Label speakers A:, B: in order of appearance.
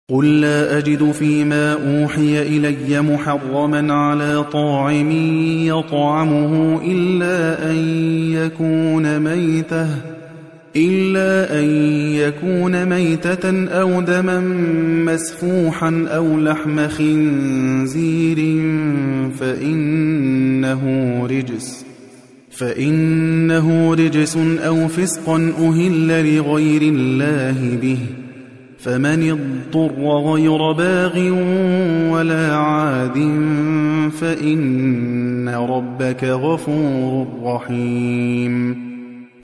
A: قُل لَّا أَجِدُ فِيمَا أُوحِيَ إِلَيَّ مُحَرَّمًا عَلَىٰ طَاعِمٍ يَطْعَمُهُ إِلَّا أَن يَكُونَ مَيْتَةً أَوْ دَمًا مَّسْفُوحًا أَوْ لَحْمَ خِنزِيرٍ فَإِنَّهُ رِجْسٌ أَوْ فِسْقًا أُهِلَّ لِغَيْرِ اللَّهِ بِهِ ۚ فَمَنِ اضْطُرَّ غَيْرَ بَاغٍ وَلَا عَادٍ فَإِنَّ رَبَّكَ غَفُورٌ رَّحِيمٌ